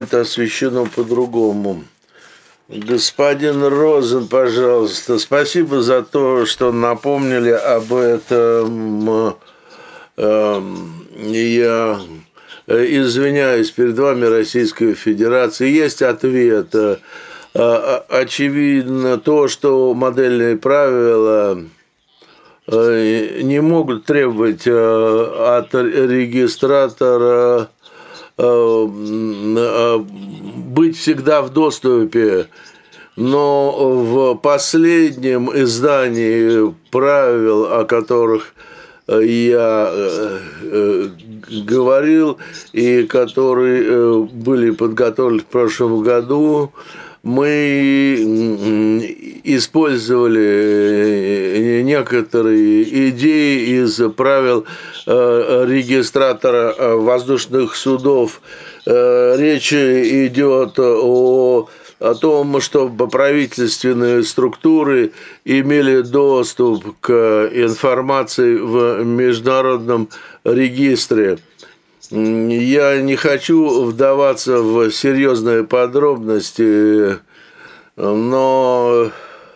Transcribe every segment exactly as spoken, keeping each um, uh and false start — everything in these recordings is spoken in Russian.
будет освещено по-другому. Господин Розен, пожалуйста, спасибо за то, что напомнили об этом. Я извиняюсь перед вами, Российская Федерация. Есть ответ. Очевидно то, что модельные правила не могут требовать от регистратора быть всегда в доступе, но в последнем издании правил, о которых я говорил и которые были подготовлены в прошлом году, мы использовали некоторые идеи из правил регистратора воздушных судов. Речь идет о, о том, чтобы правительственные структуры имели доступ к информации в международном регистре. Я не хочу вдаваться в серьезные подробности, но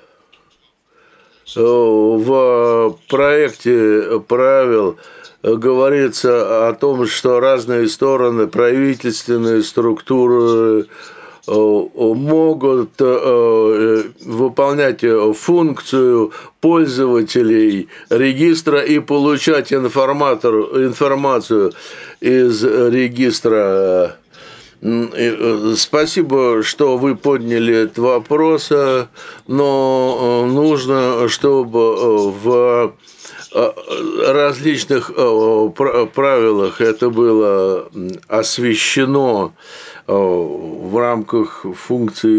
в проекте правил говорится о том, что разные стороны, правительственные структуры могут выполнять функцию пользователей регистра и получать информацию из регистра. Спасибо, что вы подняли этот вопрос, но нужно, чтобы в различных правилах это было освещено в рамках функций